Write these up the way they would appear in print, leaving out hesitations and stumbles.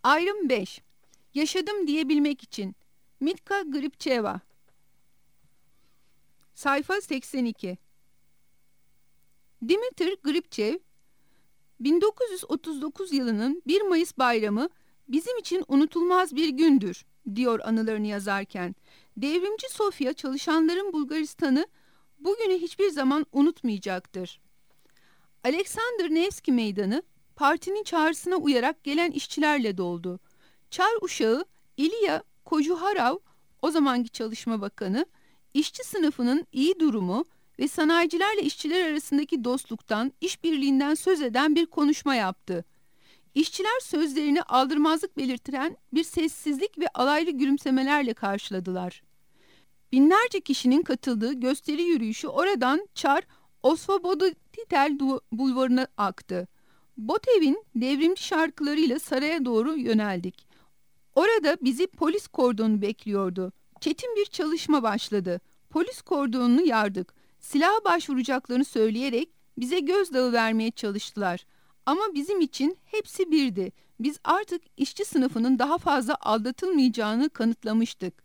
Ayrım 5. Yaşadım diyebilmek için. Mitka Gripçeva. Sayfa 82. Dimitri Gripçev, 1939 yılının 1 Mayıs bayramı bizim için unutulmaz bir gündür, diyor anılarını yazarken. Devrimci Sofya çalışanların Bulgaristan'ı bugünü hiçbir zaman unutmayacaktır. Alexander Nevski Meydanı partinin çağrısına uyarak gelen işçilerle doldu. Çar uşağı İlya Kojuharov, o zamanki Çalışma Bakanı, işçi sınıfının iyi durumu ve sanayicilerle işçiler arasındaki dostluktan, işbirliğinden söz eden bir konuşma yaptı. İşçiler sözlerini aldırmazlık belirtilen bir sessizlik ve alaylı gülümsemelerle karşıladılar. Binlerce kişinin katıldığı gösteri yürüyüşü oradan Çar Osvobodititel bulvarına aktı. Botev'in devrimci şarkılarıyla saraya doğru yöneldik. Orada bizi polis kordonu bekliyordu. Çetin bir çalışma başladı. Polis kordonunu yardık. Silaha başvuracaklarını söyleyerek bize gözdağı vermeye çalıştılar. Ama bizim için hepsi birdi. Biz artık işçi sınıfının daha fazla aldatılmayacağını kanıtlamıştık.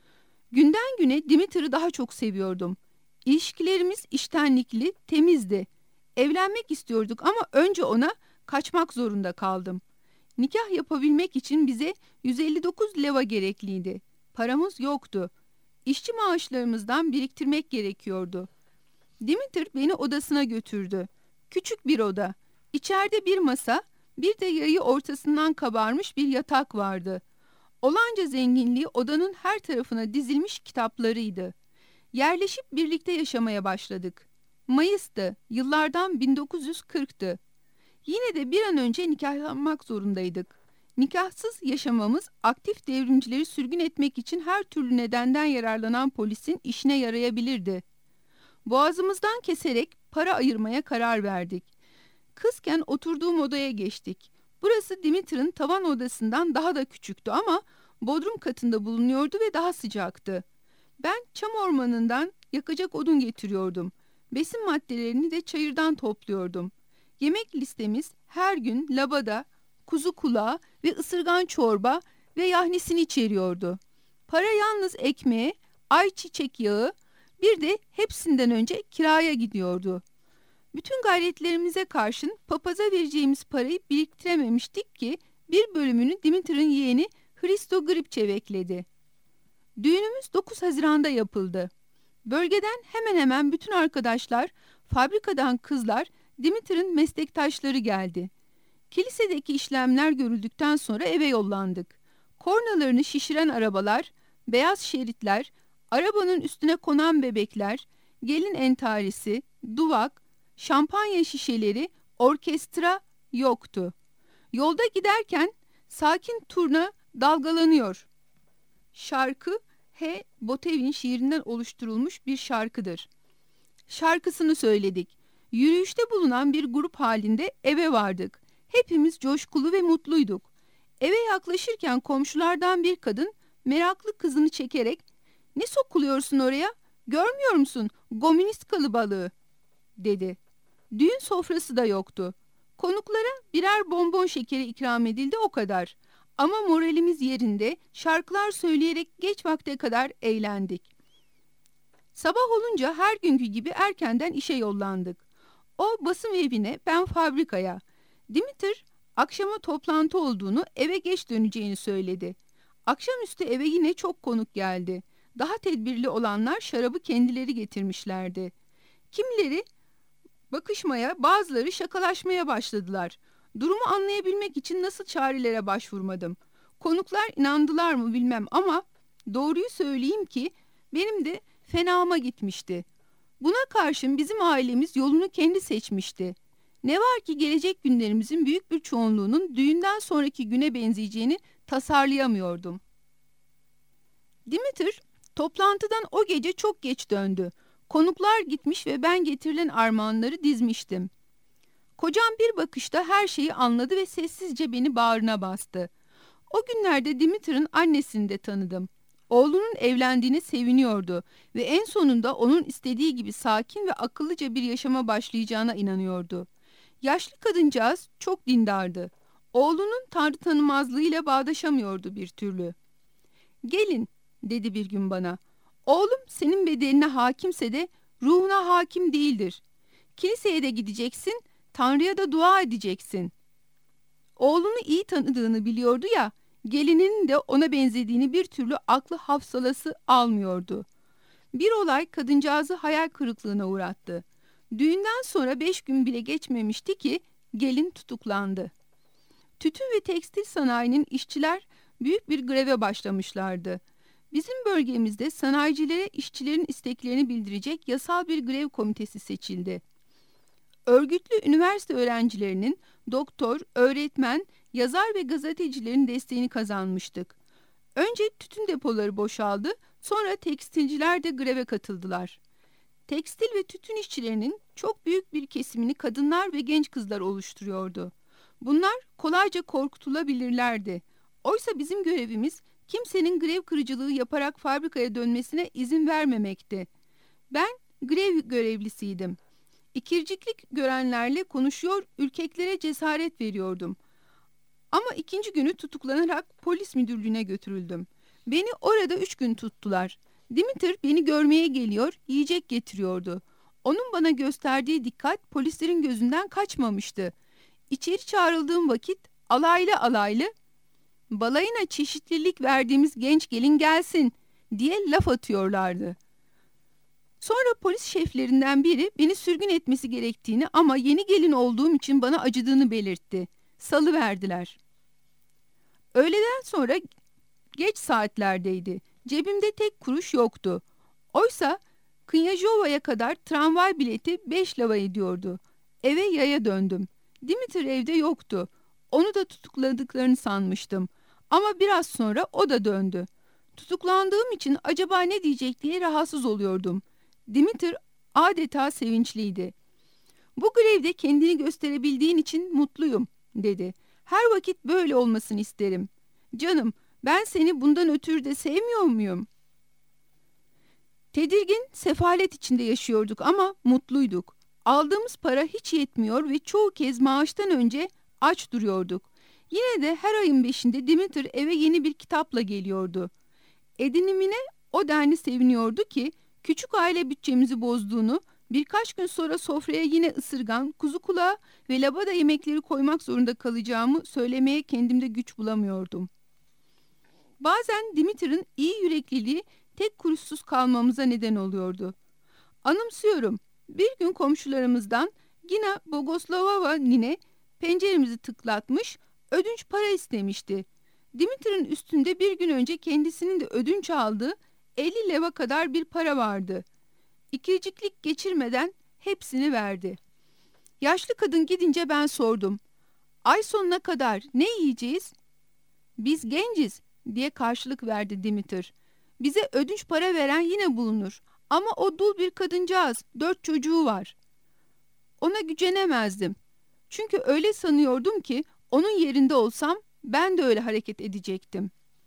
Günden güne Dimitri'yi daha çok seviyordum. İlişkilerimiz içtenlikli, temizdi. Evlenmek istiyorduk ama önce ona kaçmak zorunda kaldım. Nikah yapabilmek için bize 159 leva gerekliydi. Paramız yoktu. İşçi maaşlarımızdan biriktirmek gerekiyordu. Dimitri beni odasına götürdü. Küçük bir oda. İçeride bir masa, bir de yayı ortasından kabarmış bir yatak vardı. Olanca zenginliği odanın her tarafına dizilmiş kitaplarıydı. Yerleşip birlikte yaşamaya başladık. Mayıs'tı, yıllardan 1940'tı. Yine de bir an önce nikahlanmak zorundaydık. Nikahsız yaşamamız aktif devrimcileri sürgün etmek için her türlü nedenden yararlanan polisin işine yarayabilirdi. Boğazımızdan keserek para ayırmaya karar verdik. Kızken oturduğum odaya geçtik. Burası Dimitri'nin tavan odasından daha da küçüktü ama bodrum katında bulunuyordu ve daha sıcaktı. Ben çam ormanından yakacak odun getiriyordum. Besin maddelerini de çayırdan topluyordum. Yemek listemiz her gün labada, kuzu kulağı ve ısırgan çorba ve yahnisini içeriyordu. Para yalnız ekmeğe, ayçiçek yağı, bir de hepsinden önce kiraya gidiyordu. Bütün gayretlerimize karşın papaza vereceğimiz parayı biriktirememiştik ki bir bölümünü Dimitri'nin yeğeni Hristo Gripçev ekledi. Düğünümüz 9 Haziran'da yapıldı. Bölgeden hemen hemen bütün arkadaşlar, fabrikadan kızlar, Dimitri'nin meslektaşları geldi. Kilisedeki işlemler görüldükten sonra eve yollandık. Kornalarını şişiren arabalar, beyaz şeritler, arabanın üstüne konan bebekler, gelin entarisi, duvak, şampanya şişeleri, orkestra yoktu. Yolda giderken sakin turna dalgalanıyor. Şarkı H. Botev'in şiirinden oluşturulmuş bir şarkıdır. Şarkısını söyledik. Yürüyüşte bulunan bir grup halinde eve vardık. Hepimiz coşkulu ve mutluyduk. Eve yaklaşırken komşulardan bir kadın meraklı kızını çekerek "Ne sokuluyorsun oraya? Görmüyor musun? Komünist kalıbalığı," dedi. Düğün sofrası da yoktu. Konuklara birer bonbon şekeri ikram edildi, o kadar. Ama moralimiz yerinde, şarkılar söyleyerek geç vakte kadar eğlendik. Sabah olunca her günkü gibi erkenden işe yollandık. O basım evine, ben fabrikaya. Dimitri akşama toplantı olduğunu, eve geç döneceğini söyledi. Akşamüstü eve yine çok konuk geldi. Daha tedbirli olanlar şarabı kendileri getirmişlerdi. Kimileri bakışmaya, bazıları şakalaşmaya başladılar. Durumu anlayabilmek için nasıl çarelere başvurmadım. Konuklar inandılar mı bilmem ama doğruyu söyleyeyim ki benim de fenama gitmişti. Buna karşın bizim ailemiz yolunu kendi seçmişti. Ne var ki gelecek günlerimizin büyük bir çoğunluğunun düğünden sonraki güne benzeyeceğini tasarlayamıyordum. Dimitri toplantıdan o gece çok geç döndü. Konuklar gitmiş ve ben getirilen armağanları dizmiştim. Kocam bir bakışta her şeyi anladı ve sessizce beni bağrına bastı. O günlerde Dimitri'nin annesini de tanıdım. Oğlunun evlendiğine seviniyordu ve en sonunda onun istediği gibi sakin ve akıllıca bir yaşama başlayacağına inanıyordu. Yaşlı kadıncağız çok dindardı. Oğlunun tanrı tanımazlığıyla bağdaşamıyordu bir türlü. "Gelin," dedi bir gün bana. "Oğlum senin bedenine hakimse de ruhuna hakim değildir. Kiliseye de gideceksin, Tanrı'ya da dua edeceksin." Oğlunu iyi tanıdığını biliyordu ya, gelinin de ona benzediğini bir türlü aklı hafsalası almıyordu. Bir olay kadıncağızı hayal kırıklığına uğrattı. Düğünden sonra 5 gün bile geçmemişti ki gelin tutuklandı. Tütün ve tekstil sanayinin işçiler büyük bir greve başlamışlardı. Bizim bölgemizde sanayicilere işçilerin isteklerini bildirecek yasal bir grev komitesi seçildi. Örgütlü üniversite öğrencilerinin, doktor, öğretmen, yazar ve gazetecilerin desteğini kazanmıştık. Önce tütün depoları boşaldı, sonra tekstilciler de greve katıldılar. Tekstil ve tütün işçilerinin çok büyük bir kesimini kadınlar ve genç kızlar oluşturuyordu. Bunlar kolayca korkutulabilirlerdi. Oysa bizim görevimiz kimsenin grev kırıcılığı yaparak fabrikaya dönmesine izin vermemekti. Ben grev görevlisiydim. İkirciklik görenlerle konuşuyor, ürkeklere cesaret veriyordum. Ama ikinci günü tutuklanarak polis müdürlüğüne götürüldüm. Beni orada 3 gün tuttular. Dimitri beni görmeye geliyor, yiyecek getiriyordu. Onun bana gösterdiği dikkat polislerin gözünden kaçmamıştı. İçeri çağrıldığım vakit alaylı alaylı "Balayına çeşitlilik verdiğimiz genç gelin gelsin," diye laf atıyorlardı. Sonra polis şeflerinden biri beni sürgün etmesi gerektiğini ama yeni gelin olduğum için bana acıdığını belirtti. Salıverdiler. Öğleden sonra geç saatlerdeydi. Cebimde tek kuruş yoktu. Oysa Knyazhova'ya kadar tramvay bileti 5 lava ediyordu. Eve yaya döndüm. Dimitri evde yoktu. Onu da tutukladıklarını sanmıştım. Ama biraz sonra o da döndü. Tutuklandığım için acaba ne diyecek diye rahatsız oluyordum. Dimitri adeta sevinçliydi. "Bu grevde kendini gösterebildiğin için mutluyum," dedi. "Her vakit böyle olmasını isterim. Canım, ben seni bundan ötürü de sevmiyor muyum?" Tedirgin, sefalet içinde yaşıyorduk ama mutluyduk. Aldığımız para hiç yetmiyor ve çoğu kez maaştan önce aç duruyorduk. Yine de her ayın 5'inde Dimitri eve yeni bir kitapla geliyordu. Edinimine o denli seviniyordu ki küçük aile bütçemizi bozduğunu, birkaç gün sonra sofraya yine ısırgan, kuzu kulağı ve labada yemekleri koymak zorunda kalacağımı söylemeye kendimde güç bulamıyordum. Bazen Dimitri'nin iyi yürekliliği tek kuruşsuz kalmamıza neden oluyordu. Anımsıyorum, bir gün komşularımızdan Gina Bogoslovova nine penceremizi tıklatmış, ödünç para istemişti. Dimitri'nin üstünde bir gün önce kendisinin de ödünç aldığı 50 leva kadar bir para vardı. İkirciklik geçirmeden hepsini verdi. Yaşlı kadın gidince ben sordum. "Ay sonuna kadar ne yiyeceğiz?" "Biz genciz," diye karşılık verdi Dimitri. "Bize ödünç para veren yine bulunur. Ama o dul bir kadıncağız, 4 çocuğu var." Ona gücenemezdim. Çünkü öyle sanıyordum ki onun yerinde olsam ben de öyle hareket edecektim.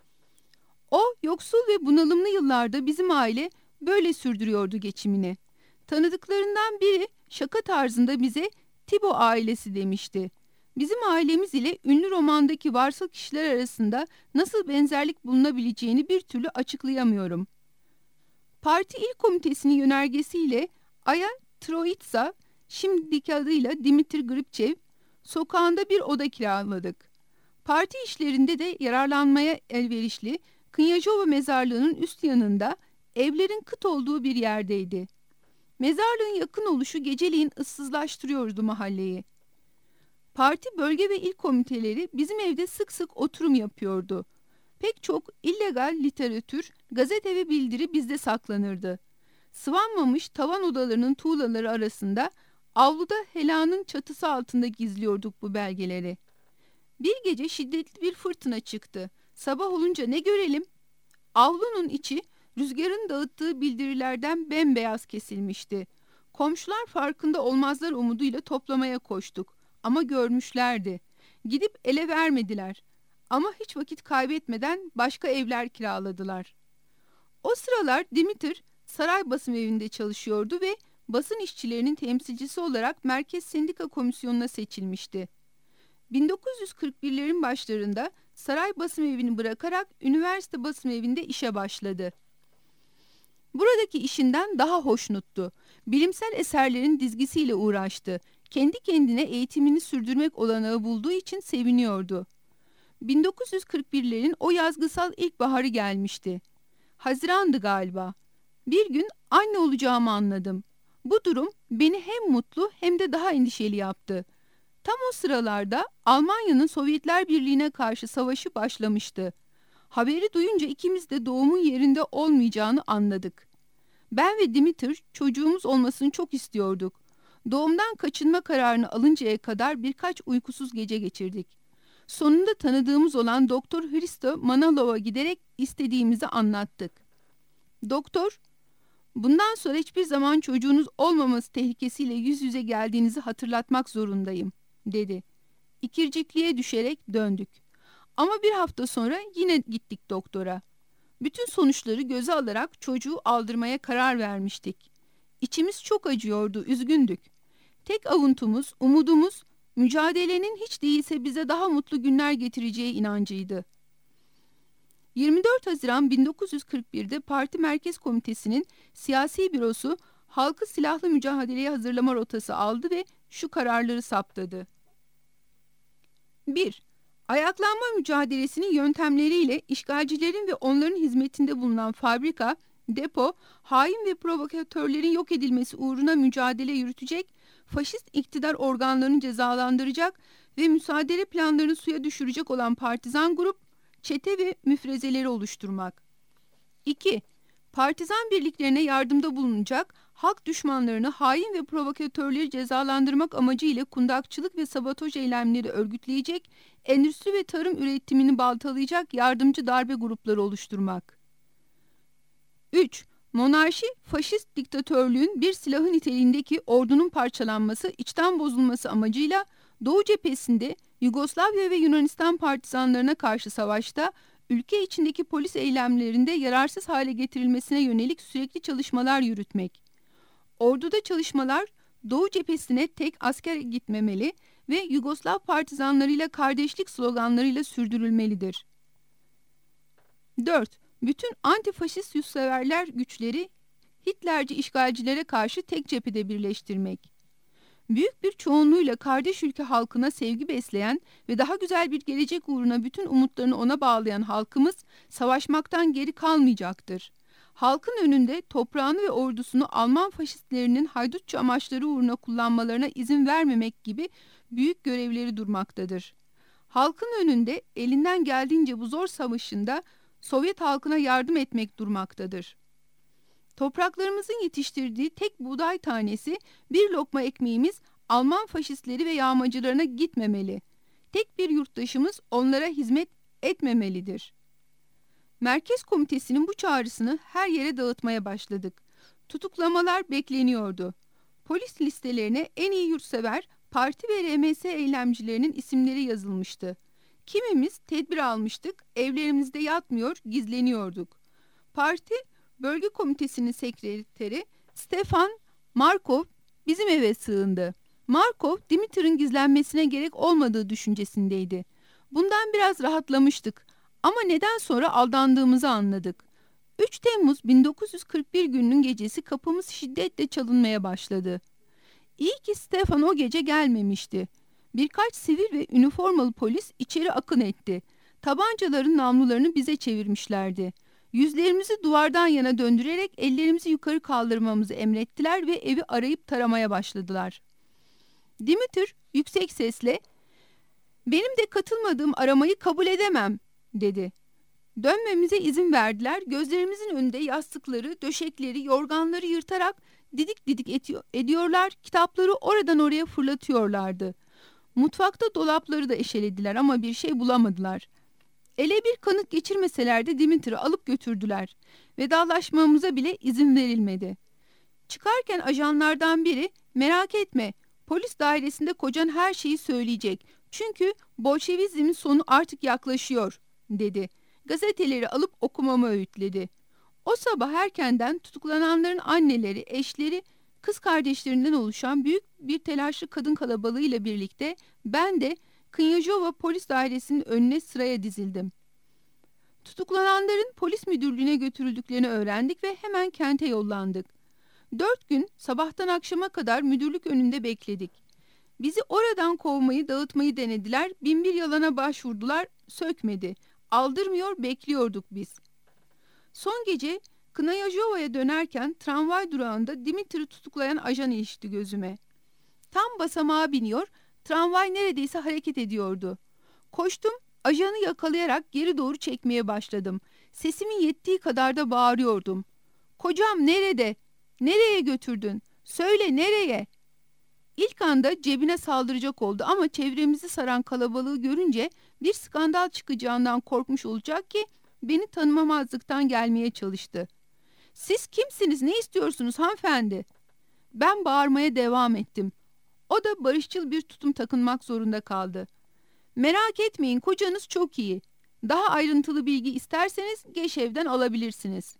O yoksul ve bunalımlı yıllarda bizim aile böyle sürdürüyordu geçimini. Tanıdıklarından biri şaka tarzında bize Tibo ailesi demişti. Bizim ailemiz ile ünlü romandaki varsıl kişiler arasında nasıl benzerlik bulunabileceğini bir türlü açıklayamıyorum. Parti İl Komitesi'nin yönergesiyle Aya Troitsa, şimdiki adıyla Dimitri Gripçev, sokağında bir oda kiraladık. Parti işlerinde de yararlanmaya elverişli Knyazhova mezarlığının üst yanında evlerin kıt olduğu bir yerdeydi. Mezarlığın yakın oluşu geceleyin ıssızlaştırıyordu mahalleyi. Parti bölge ve il komiteleri bizim evde sık sık oturum yapıyordu. Pek çok illegal literatür, gazete ve bildiri bizde saklanırdı. Sıvanmamış tavan odalarının tuğlaları arasında avluda helanın çatısı altında gizliyorduk bu belgeleri. Bir gece şiddetli bir fırtına çıktı. Sabah olunca ne görelim? Avlunun içi rüzgarın dağıttığı bildirilerden bembeyaz kesilmişti. Komşular farkında olmazlar umuduyla toplamaya koştuk. Ama görmüşlerdi. Gidip ele vermediler. Ama hiç vakit kaybetmeden başka evler kiraladılar. O sıralar Dimitri saray basım evinde çalışıyordu ve basın işçilerinin temsilcisi olarak Merkez Sendika Komisyonu'na seçilmişti. 1941'lerin başlarında saray basımevini bırakarak üniversite basımevinde işe başladı. Buradaki işinden daha hoşnuttu. Bilimsel eserlerin dizgisiyle uğraştı. Kendi kendine eğitimini sürdürmek olanağı bulduğu için seviniyordu. 1941'lerin o yazgısal ilkbaharı gelmişti. Hazirandı galiba. Bir gün anne olacağımı anladım. Bu durum beni hem mutlu hem de daha endişeli yaptı. Tam o sıralarda Almanya'nın Sovyetler Birliği'ne karşı savaşı başlamıştı. Haberi duyunca ikimiz de doğumun yerinde olmayacağını anladık. Ben ve Dimitri çocuğumuz olmasını çok istiyorduk. Doğumdan kaçınma kararını alıncaya kadar birkaç uykusuz gece geçirdik. Sonunda tanıdığımız olan Doktor Hristo Manalov'a giderek istediğimizi anlattık. Doktor, "Bundan sonra hiçbir zaman çocuğunuz olmaması tehlikesiyle yüz yüze geldiğinizi hatırlatmak zorundayım," dedi. İkircikliğe düşerek döndük. Ama bir hafta sonra yine gittik doktora. Bütün sonuçları göze alarak çocuğu aldırmaya karar vermiştik. İçimiz çok acıyordu, üzgündük. Tek avuntumuz, umudumuz, mücadelenin hiç değilse bize daha mutlu günler getireceği inancıydı. 24 Haziran 1941'de Parti Merkez Komitesi'nin siyasi bürosu halkı silahlı mücadeleye hazırlama rotası aldı ve şu kararları saptadı. 1. Ayaklanma mücadelesinin yöntemleriyle işgalcilerin ve onların hizmetinde bulunan fabrika, depo, hain ve provokatörlerin yok edilmesi uğruna mücadele yürütecek, faşist iktidar organlarını cezalandıracak ve müsaade planlarını suya düşürecek olan partizan grup, çete ve müfrezeleri oluşturmak. 2. Partizan birliklerine yardımda bulunacak, halk düşmanlarını, hain ve provokatörleri cezalandırmak amacıyla kundakçılık ve sabotaj eylemleri örgütleyecek, endüstri ve tarım üretimini baltalayacak yardımcı darbe grupları oluşturmak. 3. Monarşi, faşist diktatörlüğün bir silahı niteliğindeki ordunun parçalanması, içten bozulması amacıyla Doğu cephesinde Yugoslavya ve Yunanistan partizanlarına karşı savaşta, ülke içindeki polis eylemlerinde yararsız hale getirilmesine yönelik sürekli çalışmalar yürütmek. Orduda çalışmalar Doğu cephesine tek asker gitmemeli ve Yugoslav partizanlarıyla kardeşlik sloganlarıyla sürdürülmelidir. 4. Bütün antifaşist yurtseverler güçleri Hitlerci işgalcilere karşı tek cephede birleştirmek. Büyük bir çoğunluğuyla kardeş ülke halkına sevgi besleyen ve daha güzel bir gelecek uğruna bütün umutlarını ona bağlayan halkımız savaşmaktan geri kalmayacaktır. Halkın önünde toprağını ve ordusunu Alman faşistlerinin haydutça amaçları uğruna kullanmalarına izin vermemek gibi büyük görevleri durmaktadır. Halkın önünde elinden geldiğince bu zor savaşında Sovyet halkına yardım etmek durmaktadır. Topraklarımızın yetiştirdiği tek buğday tanesi, bir lokma ekmeğimiz Alman faşistleri ve yağmacılarına gitmemeli. Tek bir yurttaşımız onlara hizmet etmemelidir. Merkez Komitesi'nin bu çağrısını her yere dağıtmaya başladık. Tutuklamalar bekleniyordu. Polis listelerine en iyi yurtsever, parti ve RMS eylemcilerinin isimleri yazılmıştı. Kimimiz tedbir almıştık, evlerimizde yatmıyor, gizleniyorduk. Parti Bölge Komitesi'nin sekreteri Stefan Markov bizim eve sığındı. Markov, Dimitri'nin gizlenmesine gerek olmadığı düşüncesindeydi. Bundan biraz rahatlamıştık ama neden sonra aldandığımızı anladık. 3 Temmuz 1941 gününün gecesi kapımız şiddetle çalınmaya başladı. İyi ki Stefan o gece gelmemişti. Birkaç sivil ve üniformalı polis içeri akın etti. Tabancaların namlularını bize çevirmişlerdi. Yüzlerimizi duvardan yana döndürerek ellerimizi yukarı kaldırmamızı emrettiler ve evi arayıp taramaya başladılar. Dimitri yüksek sesle, "Benim de katılmadığım aramayı kabul edemem," dedi. Dönmemize izin verdiler. Gözlerimizin önünde yastıkları, döşekleri, yorganları yırtarak didik didik ediyorlar, kitapları oradan oraya fırlatıyorlardı. Mutfakta dolapları da eşelediler ama bir şey bulamadılar. Ele bir kanıt geçirmeseler de Dimitri'yi alıp götürdüler. Vedalaşmamıza bile izin verilmedi. Çıkarken ajanlardan biri, "Merak etme, polis dairesinde kocan her şeyi söyleyecek. Çünkü Bolşevizmin sonu artık yaklaşıyor," dedi. Gazeteleri alıp okumamı öğütledi. O sabah erkenden tutuklananların anneleri, eşleri, kız kardeşlerinden oluşan büyük bir telaşlı kadın kalabalığıyla birlikte ben de Knyazhova polis dairesinin önüne sıraya dizildim. Tutuklananların polis müdürlüğüne götürüldüklerini öğrendik ve hemen kente yollandık. 4 gün sabahtan akşama kadar müdürlük önünde bekledik. Bizi oradan kovmayı, dağıtmayı denediler, binbir yalana başvurdular, sökmedi. Aldırmıyor, bekliyorduk biz. Son gece Knyazhova'ya dönerken tramvay durağında Dimitri'yi tutuklayan ajan ilişti gözüme. Tam basamağa biniyor, tramvay neredeyse hareket ediyordu. Koştum, ajanı yakalayarak geri doğru çekmeye başladım. Sesimin yettiği kadar da bağırıyordum. "Kocam nerede? Nereye götürdün? Söyle nereye?" İlk anda cebine saldıracak oldu ama çevremizi saran kalabalığı görünce bir skandal çıkacağından korkmuş olacak ki beni tanımamazlıktan gelmeye çalıştı. "Siz kimsiniz? Ne istiyorsunuz hanımefendi?" Ben bağırmaya devam ettim. O da barışçıl bir tutum takınmak zorunda kaldı. "Merak etmeyin, kocanız çok iyi. Daha ayrıntılı bilgi isterseniz Geşev'den alabilirsiniz."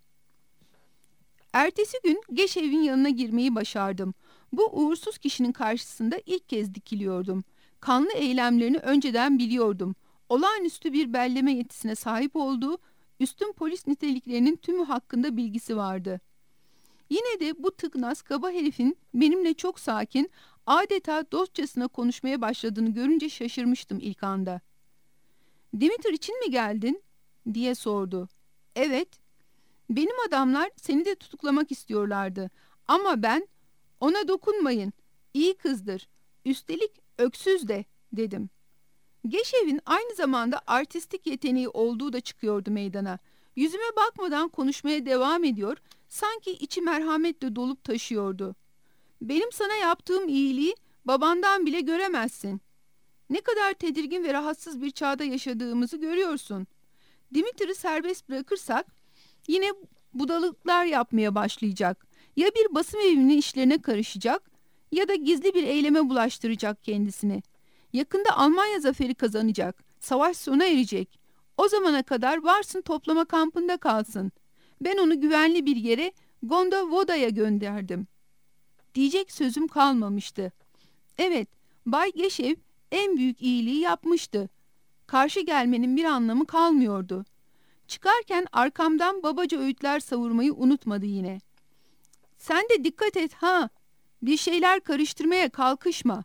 Ertesi gün Geşev'in yanına girmeyi başardım. Bu uğursuz kişinin karşısında ilk kez dikiliyordum. Kanlı eylemlerini önceden biliyordum. Olağanüstü bir belleme yetisine sahip olduğu, üstün polis niteliklerinin tümü hakkında bilgisi vardı. Yine de bu tıknaz kaba herifin benimle çok sakin, adeta dostçasına konuşmaya başladığını görünce şaşırmıştım ilk anda. "Dimitri için mi geldin?" diye sordu. "Evet. Benim adamlar seni de tutuklamak istiyorlardı. Ama ben, 'Ona dokunmayın, iyi kızdır, üstelik öksüz de,' dedim." Geşev'in aynı zamanda artistik yeteneği olduğu da çıkıyordu meydana. Yüzüme bakmadan konuşmaya devam ediyor, sanki içi merhametle dolup taşıyordu. "Benim sana yaptığım iyiliği babandan bile göremezsin. Ne kadar tedirgin ve rahatsız bir çağda yaşadığımızı görüyorsun. Dimitri'yi serbest bırakırsak yine budalıklar yapmaya başlayacak. Ya bir basım evinin işlerine karışacak ya da gizli bir eyleme bulaştıracak kendisini. Yakında Almanya zaferi kazanacak. Savaş sona erecek. O zamana kadar varsın toplama kampında kalsın. Ben onu güvenli bir yere, Gondovoda'ya gönderdim." Diyecek sözüm kalmamıştı. Evet, Bay Geşev en büyük iyiliği yapmıştı. Karşı gelmenin bir anlamı kalmıyordu. Çıkarken arkamdan babaca öğütler savurmayı unutmadı yine. "Sen de dikkat et ha, bir şeyler karıştırmaya kalkışma."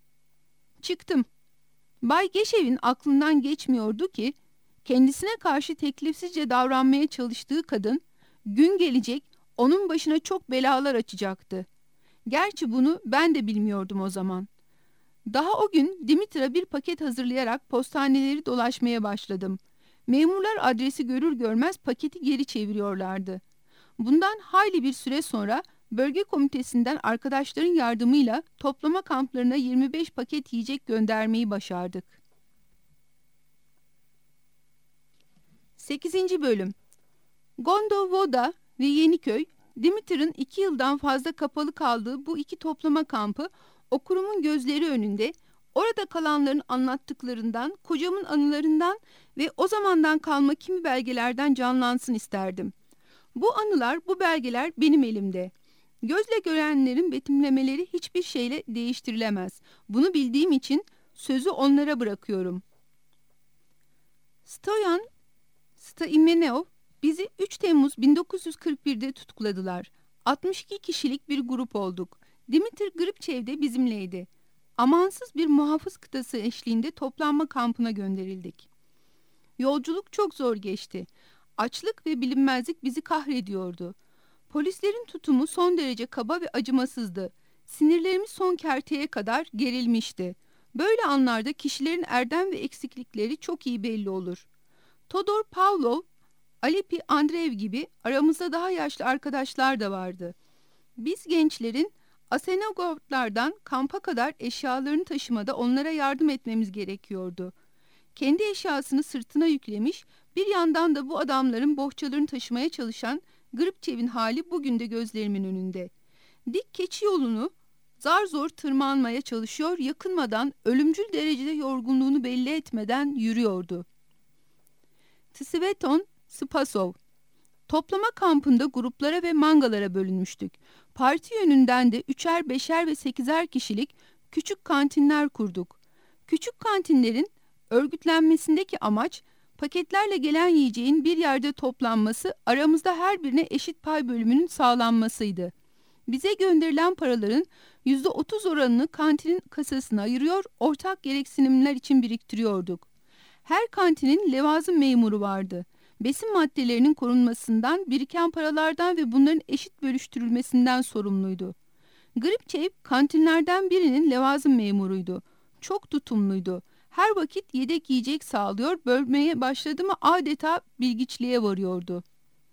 Çıktım. Bay Geşev'in aklından geçmiyordu ki, kendisine karşı teklifsizce davranmaya çalıştığı kadın, gün gelecek onun başına çok belalar açacaktı. Gerçi bunu ben de bilmiyordum o zaman. Daha o gün Dimitra bir paket hazırlayarak postaneleri dolaşmaya başladım. Memurlar adresi görür görmez paketi geri çeviriyorlardı. Bundan hayli bir süre sonra bölge komitesinden arkadaşların yardımıyla toplama kamplarına 25 paket yiyecek göndermeyi başardık. 8. Bölüm. Gondovoda ve Yeniköy, Dimitri'nin 2 yıldan fazla kapalı kaldığı bu iki toplama kampı okurumun gözleri önünde, orada kalanların anlattıklarından, kocamın anılarından ve o zamandan kalma kimi belgelerden canlansın isterdim. Bu anılar, bu belgeler benim elimde. Gözle görenlerin betimlemeleri hiçbir şeyle değiştirilemez. Bunu bildiğim için sözü onlara bırakıyorum. Stoyan Staimenov bizi 3 Temmuz 1941'de tutukladılar. 62 kişilik bir grup olduk. Dimitri Gripçev de bizimleydi. Amansız bir muhafız kıtası eşliğinde toplanma kampına gönderildik. Yolculuk çok zor geçti. Açlık ve bilinmezlik bizi kahrediyordu. Polislerin tutumu son derece kaba ve acımasızdı. Sinirlerimiz son kerteye kadar gerilmişti. Böyle anlarda kişilerin erdem ve eksiklikleri çok iyi belli olur. Todor Pavlov, Alepi Andreev gibi aramızda daha yaşlı arkadaşlar da vardı. Biz gençlerin Asenogortlardan kampa kadar eşyalarını taşımada onlara yardım etmemiz gerekiyordu. Kendi eşyasını sırtına yüklemiş, bir yandan da bu adamların bohçalarını taşımaya çalışan Gripçev'in hali bugün de gözlerimin önünde. Dik keçi yolunu zar zor tırmanmaya çalışıyor, yakınmadan, ölümcül derecede yorgunluğunu belli etmeden yürüyordu. Tsveton Spasov. Toplama kampında gruplara ve mangalara bölünmüştük. Parti yönünden de 3'er, 5'er ve 8'er kişilik küçük kantinler kurduk. Küçük kantinlerin örgütlenmesindeki amaç, paketlerle gelen yiyeceğin bir yerde toplanması, aramızda her birine eşit pay bölümünün sağlanmasıydı. Bize gönderilen paraların %30 oranını kantinin kasasına ayırıyor, ortak gereksinimler için biriktiriyorduk. Her kantinin levazım memuru vardı. Besin maddelerinin korunmasından, biriken paralardan ve bunların eşit bölüştürülmesinden sorumluydu. Gripçev kantinlerden birinin levazım memuruydu. Çok tutumluydu. Her vakit yedek yiyecek sağlıyor, bölmeye başladı mı adeta bilgiçliğe varıyordu.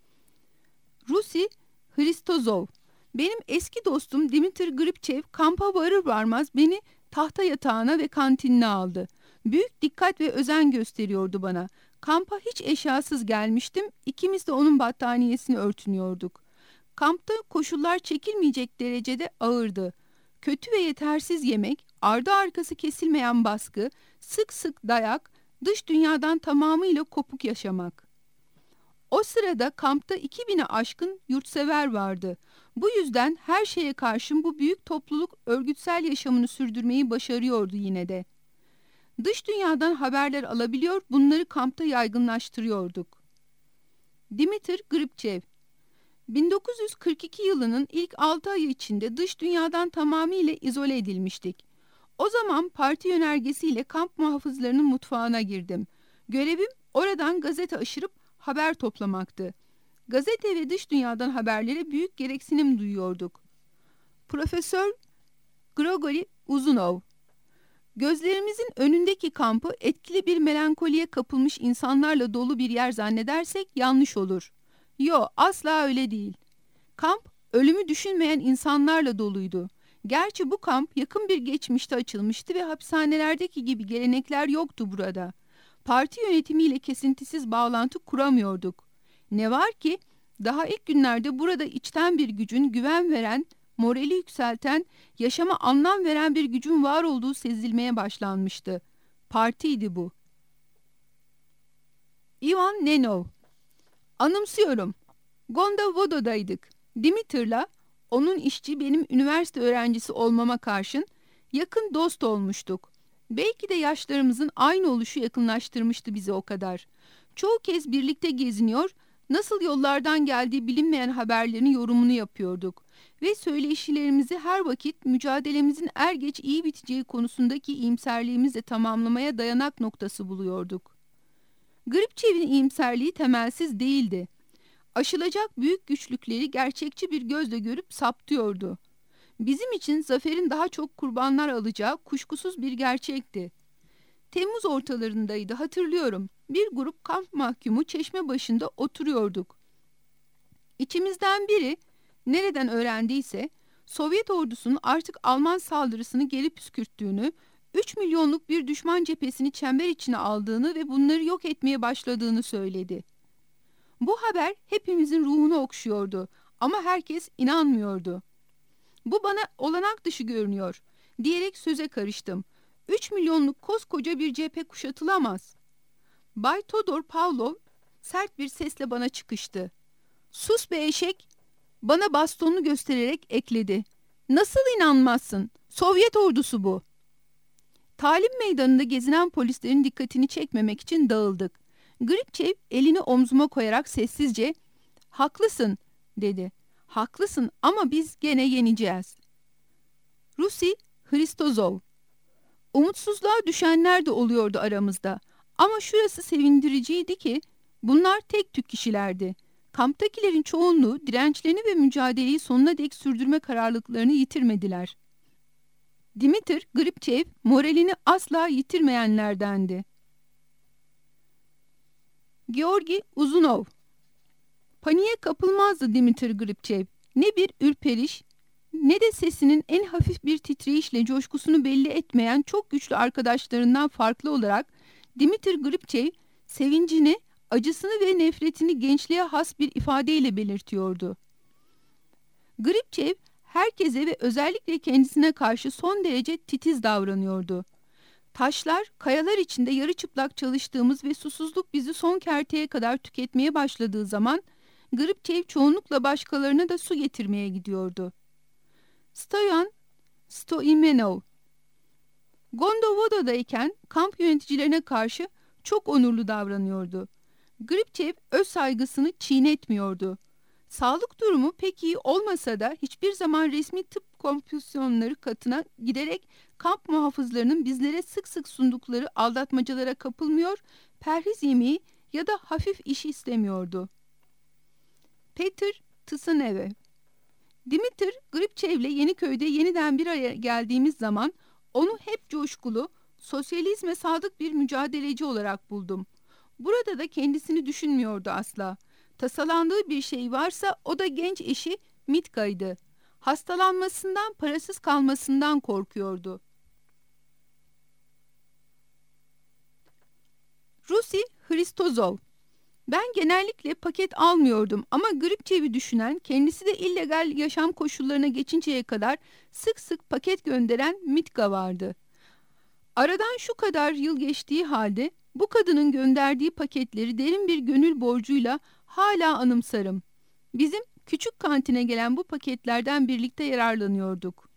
Rusi Hristozov, benim eski dostum Dimitri Gripçev kampa varır varmaz beni tahta yatağına ve kantinine aldı. Büyük dikkat ve özen gösteriyordu bana. Kampa hiç eşyasız gelmiştim, ikimiz de onun battaniyesini örtünüyorduk. Kampta koşullar çekilmeyecek derecede ağırdı. Kötü ve yetersiz yemek, ardı arkası kesilmeyen baskı, sık sık dayak, dış dünyadan tamamıyla kopuk yaşamak. O sırada kampta 2000'e aşkın yurtsever vardı. Bu yüzden her şeye karşın bu büyük topluluk örgütsel yaşamını sürdürmeyi başarıyordu yine de. Dış dünyadan haberler alabiliyor, bunları kampta yaygınlaştırıyorduk. Dimitri Gripçev, 1942 yılının ilk 6 ayı içinde dış dünyadan tamamıyla izole edilmiştik. O zaman parti yönergesiyle kamp muhafızlarının mutfağına girdim. Görevim oradan gazete aşırıp haber toplamaktı. Gazete ve dış dünyadan haberlere büyük gereksinim duyuyorduk. Profesör Grigori Uzunov, gözlerimizin önündeki kampı etkili bir melankoliye kapılmış insanlarla dolu bir yer zannedersek yanlış olur. Yo, asla öyle değil. Kamp ölümü düşünmeyen insanlarla doluydu. Gerçi bu kamp yakın bir geçmişte açılmıştı ve hapishanelerdeki gibi gelenekler yoktu burada. Parti yönetimiyle kesintisiz bağlantı kuramıyorduk. Ne var ki daha ilk günlerde burada içten bir gücün, güven veren, morali yükselten, yaşama anlam veren bir gücün var olduğu sezilmeye başlanmıştı. Partiydi bu. Ivan Nenov, anımsıyorum. Gondavoda'daydık. Dimitr'la, onun işçi benim üniversite öğrencisi olmama karşın yakın dost olmuştuk. Belki de yaşlarımızın aynı oluşu yakınlaştırmıştı bizi o kadar. Çoğu kez birlikte geziniyor, nasıl yollardan geldiği bilinmeyen haberlerin yorumunu yapıyorduk. Ve söyleşilerimizi her vakit mücadelemizin er geç iyi biteceği konusundaki iyimserliğimizle tamamlamaya dayanak noktası buluyorduk. Gripçev'in iyimserliği temelsiz değildi. Aşılacak büyük güçlükleri gerçekçi bir gözle görüp saptıyordu. Bizim için zaferin daha çok kurbanlar alacağı kuşkusuz bir gerçekti. Temmuz ortalarındaydı, hatırlıyorum. Bir grup kamp mahkumu çeşme başında oturuyorduk. İçimizden biri, nereden öğrendiyse, Sovyet ordusunun artık Alman saldırısını geri püskürttüğünü, 3 milyonluk bir düşman cephesini çember içine aldığını ve bunları yok etmeye başladığını söyledi. Bu haber hepimizin ruhunu okşuyordu ama herkes inanmıyordu. Bu bana olanak dışı görünüyor diyerek söze karıştım. 3 milyonluk koskoca bir cephe kuşatılamaz. Bay Todor Pavlov sert bir sesle bana çıkıştı. Sus be eşek, bana bastonunu göstererek ekledi. Nasıl inanmazsın? Sovyet ordusu bu. Talim meydanında gezinen polislerin dikkatini çekmemek için dağıldık. Gripçev elini omzuma koyarak sessizce "Haklısın," dedi. "Haklısın ama biz gene yeneceğiz." Rusi Hristozov, umutsuzluğa düşenler de oluyordu aramızda. Ama şurası sevindiriciydi ki bunlar tek tük kişilerdi. Kamptakilerin çoğunluğu dirençlerini ve mücadeleyi sonuna dek sürdürme kararlılıklarını yitirmediler. Dimitri Gripçev moralini asla yitirmeyenlerdendi. Georgi Uzunov, paniğe kapılmazdı Dimitri Gripçev. Ne bir ürperiş ne de sesinin en hafif bir titreyişle coşkusunu belli etmeyen çok güçlü arkadaşlarından farklı olarak Dimitri Gripçev sevincini, acısını ve nefretini gençliğe has bir ifadeyle belirtiyordu. Gripçev herkese ve özellikle kendisine karşı son derece titiz davranıyordu. Taşlar, kayalar içinde yarı çıplak çalıştığımız ve susuzluk bizi son kerteye kadar tüketmeye başladığı zaman Gripçev çoğunlukla başkalarına da su getirmeye gidiyordu. Stoyan Stoimenov, Gondovoda'dayken kamp yöneticilerine karşı çok onurlu davranıyordu. Gribçev öz saygısını çiğnetmiyordu. Sağlık durumu pek iyi olmasa da hiçbir zaman resmi tıp komisyonları katına giderek kamp muhafızlarının bizlere sık sık sundukları aldatmacalara kapılmıyor, perhiz yemeği ya da hafif işi istemiyordu. Peter Tısınev. Dimitri Gribçev'le Yeniköy'de yeniden bir araya geldiğimiz zaman onu hep coşkulu, sosyalizme sadık bir mücadeleci olarak buldum. Burada da kendisini düşünmüyordu asla. Tasalandığı bir şey varsa o da genç eşi Mitka'ydı. Hastalanmasından, parasız kalmasından korkuyordu. Rusi Hristozov. Ben genellikle paket almıyordum ama Gribçev'i düşünen, kendisi de illegal yaşam koşullarına geçinceye kadar sık sık paket gönderen Mitka vardı. Aradan şu kadar yıl geçtiği halde bu kadının gönderdiği paketleri derin bir gönül borcuyla hala anımsarım. Bizim küçük kantine gelen bu paketlerden birlikte yararlanıyorduk.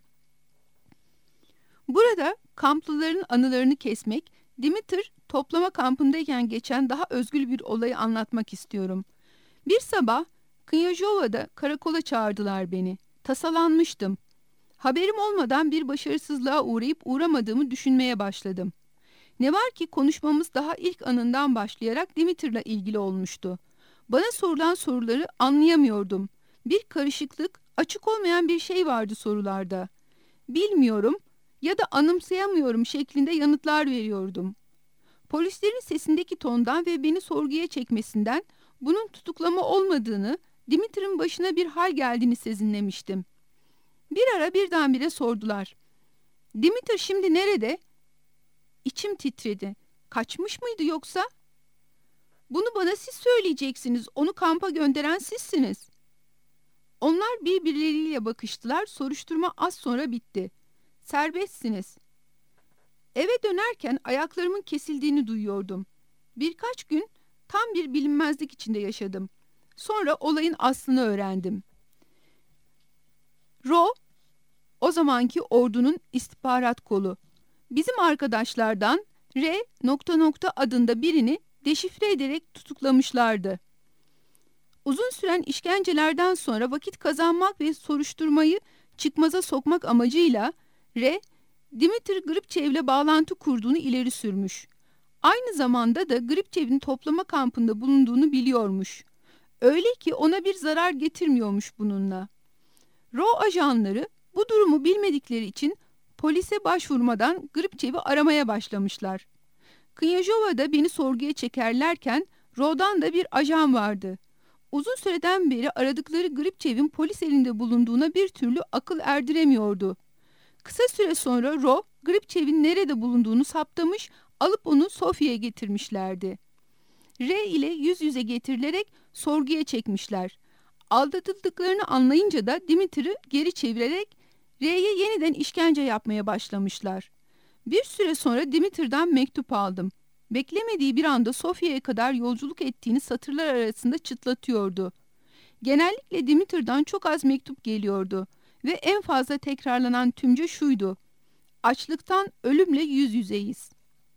Burada kamplıların anılarını kesmek, Dimitri toplama kampındayken geçen daha özgül bir olayı anlatmak istiyorum. Bir sabah Knyazhova'da karakola çağırdılar beni. Tasalanmıştım. Haberim olmadan bir başarısızlığa uğrayıp uğramadığımı düşünmeye başladım. Ne var ki konuşmamız daha ilk anından başlayarak Dimitri'yle ilgili olmuştu. Bana sorulan soruları anlayamıyordum. Bir karışıklık, açık olmayan bir şey vardı sorularda. Bilmiyorum ya da anımsayamıyorum şeklinde yanıtlar veriyordum. Polislerin sesindeki tondan ve beni sorguya çekmesinden bunun tutuklama olmadığını, Dimitri'nin başına bir hal geldiğini sezinlemiştim. Bir ara birdenbire sordular. Dimitri şimdi nerede? İçim titredi. Kaçmış mıydı yoksa? Bunu bana siz söyleyeceksiniz. Onu kampa gönderen sizsiniz. Onlar birbirleriyle bakıştılar. Soruşturma az sonra bitti. Serbestsiniz. Eve dönerken ayaklarımın kesildiğini duyuyordum. Birkaç gün tam bir bilinmezlik içinde yaşadım. Sonra olayın aslını öğrendim. RO, o zamanki ordunun istihbarat kolu, bizim arkadaşlardan R adında birini deşifre ederek tutuklamışlardı. Uzun süren işkencelerden sonra vakit kazanmak ve soruşturmayı çıkmaza sokmak amacıyla R, Dimitri Gribçev'le bağlantı kurduğunu ileri sürmüş. Aynı zamanda da Gribçev'in toplama kampında bulunduğunu biliyormuş. Öyle ki ona bir zarar getirmiyormuş bununla. RO ajanları bu durumu bilmedikleri için polise başvurmadan Gribçev'i aramaya başlamışlar. Knyazhova'da beni sorguya çekerlerken RO'dan da bir ajan vardı. Uzun süreden beri aradıkları Gribçev'in polis elinde bulunduğuna bir türlü akıl erdiremiyordu. Kısa süre sonra RO, Gribçev'in nerede bulunduğunu saptamış, alıp onu Sofya'ya getirmişlerdi. R ile yüz yüze getirilerek sorguya çekmişler. Aldatıldıklarını anlayınca da Dimitri'yi geri çevirerek R'ye yeniden işkence yapmaya başlamışlar. Bir süre sonra Dimitri'den mektup aldım. Beklemediği bir anda Sofya'ya kadar yolculuk ettiğini satırlar arasında çıtlatıyordu. Genellikle Dimitri'den çok az mektup geliyordu ve en fazla tekrarlanan tümce şuydu: açlıktan ölümle yüz yüzeyiz.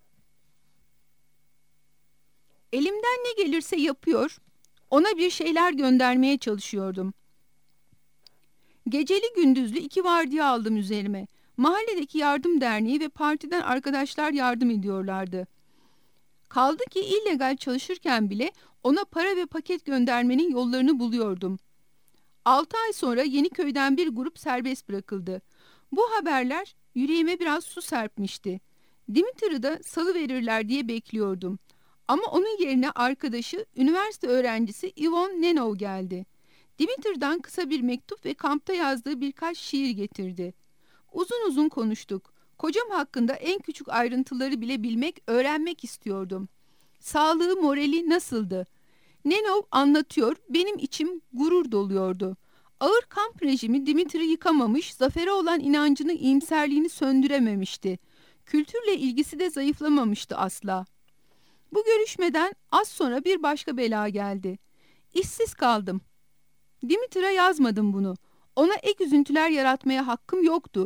Elimden ne gelirse yapıyor, ona bir şeyler göndermeye çalışıyordum. Geceli gündüzlü 2 vardiya aldım üzerime. Mahalledeki yardım derneği ve partiden arkadaşlar yardım ediyorlardı. Kaldı ki illegal çalışırken bile ona para ve paket göndermenin yollarını buluyordum. 6 ay sonra Yeniköy'den bir grup serbest bırakıldı. Bu haberler yüreğime biraz su serpmişti. Dimitri'yi de salıverirler diye bekliyordum. Ama onun yerine arkadaşı, üniversite öğrencisi Ivan Nenov geldi. Dimitri'den kısa bir mektup ve kampta yazdığı birkaç şiir getirdi. Uzun uzun konuştuk. Kocam hakkında en küçük ayrıntıları bile bilmek, öğrenmek istiyordum. Sağlığı, morali nasıldı? Nenov anlatıyor, benim içim gurur doluyordu. Ağır kamp rejimi Dimitri'yi yıkamamış, zafere olan inancını, iyimserliğini söndürememişti. Kültürle ilgisi de zayıflamamıştı asla. Bu görüşmeden az sonra bir başka bela geldi. İşsiz kaldım. Dimitri'ye yazmadım bunu. Ona ek üzüntüler yaratmaya hakkım yoktu.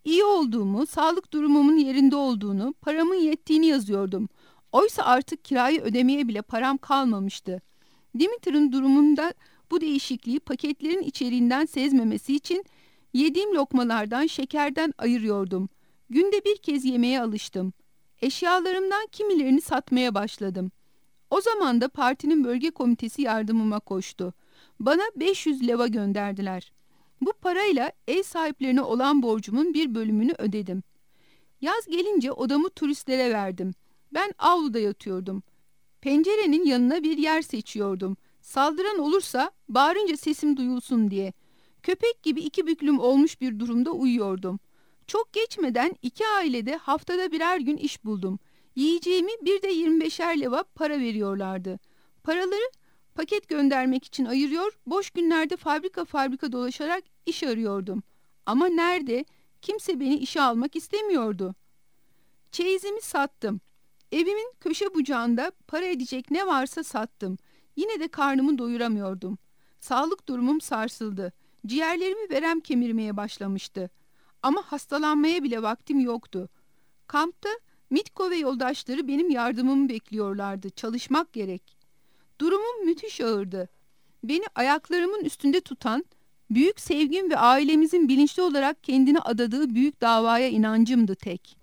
iyi olduğumu, sağlık durumumun yerinde olduğunu, paramın yettiğini yazıyordum. Oysa artık kirayı ödemeye bile param kalmamıştı. Dimitri'nin durumunda bu değişikliği paketlerin içeriğinden sezmemesi için yediğim lokmalardan, şekerden ayırıyordum. Günde bir kez yemeye alıştım. Eşyalarımdan kimilerini satmaya başladım. O zaman da partinin bölge komitesi yardımıma koştu. Bana 500 leva gönderdiler. Bu parayla ev sahiplerine olan borcumun bir bölümünü ödedim. Yaz gelince odamı turistlere verdim. Ben avluda yatıyordum. Pencerenin yanına bir yer seçiyordum. Saldıran olursa bağırınca sesim duyulsun diye. Köpek gibi iki büklüm olmuş bir durumda uyuyordum. Çok geçmeden iki ailede haftada birer gün iş buldum. Yiyeceğimi bir de 25'er leva para veriyorlardı. Paraları paket göndermek için ayırıyor, boş günlerde fabrika fabrika dolaşarak iş arıyordum. Ama nerede? Kimse beni işe almak istemiyordu. Çeyizimi sattım. Evimin köşe bucağında para edecek ne varsa sattım. Yine de karnımı doyuramıyordum. Sağlık durumum sarsıldı. Ciğerlerimi verem kemirmeye başlamıştı. Ama hastalanmaya bile vaktim yoktu. Kampta Mitko ve yoldaşları benim yardımımı bekliyorlardı. Çalışmak gerek. Durumum müthiş ağırdı. Beni ayaklarımın üstünde tutan, büyük sevgim ve ailemizin bilinçli olarak kendini adadığı büyük davaya inancımdı tek.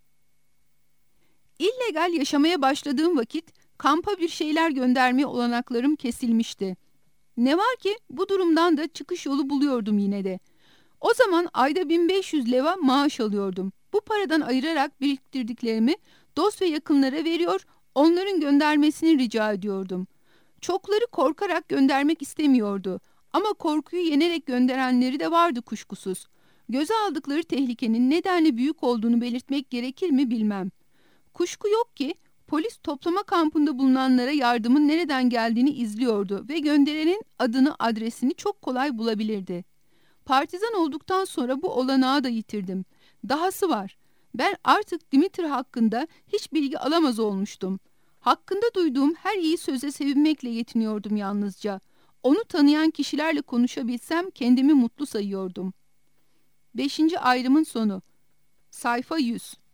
İllegal yaşamaya başladığım vakit kampa bir şeyler gönderme olanaklarım kesilmişti. Ne var ki bu durumdan da çıkış yolu buluyordum yine de. O zaman ayda 1500 leva maaş alıyordum. Bu paradan ayırarak biriktirdiklerimi dost ve yakınlara veriyor, onların göndermesini rica ediyordum. Çokları korkarak göndermek istemiyordu. Ama korkuyu yenerek gönderenleri de vardı kuşkusuz. Göze aldıkları tehlikenin nedenle büyük olduğunu belirtmek gerekir mi bilmem. Kuşku yok ki polis toplama kampında bulunanlara yardımın nereden geldiğini izliyordu ve gönderenin adını adresini çok kolay bulabilirdi. Partizan olduktan sonra bu olanağı da yitirdim. Dahası var. Ben artık Dimitri hakkında hiç bilgi alamaz olmuştum. Hakkında duyduğum her iyi söze sevinmekle yetiniyordum yalnızca. Onu tanıyan kişilerle konuşabilsem kendimi mutlu sayıyordum. 5. ayrımın sonu. Sayfa 100.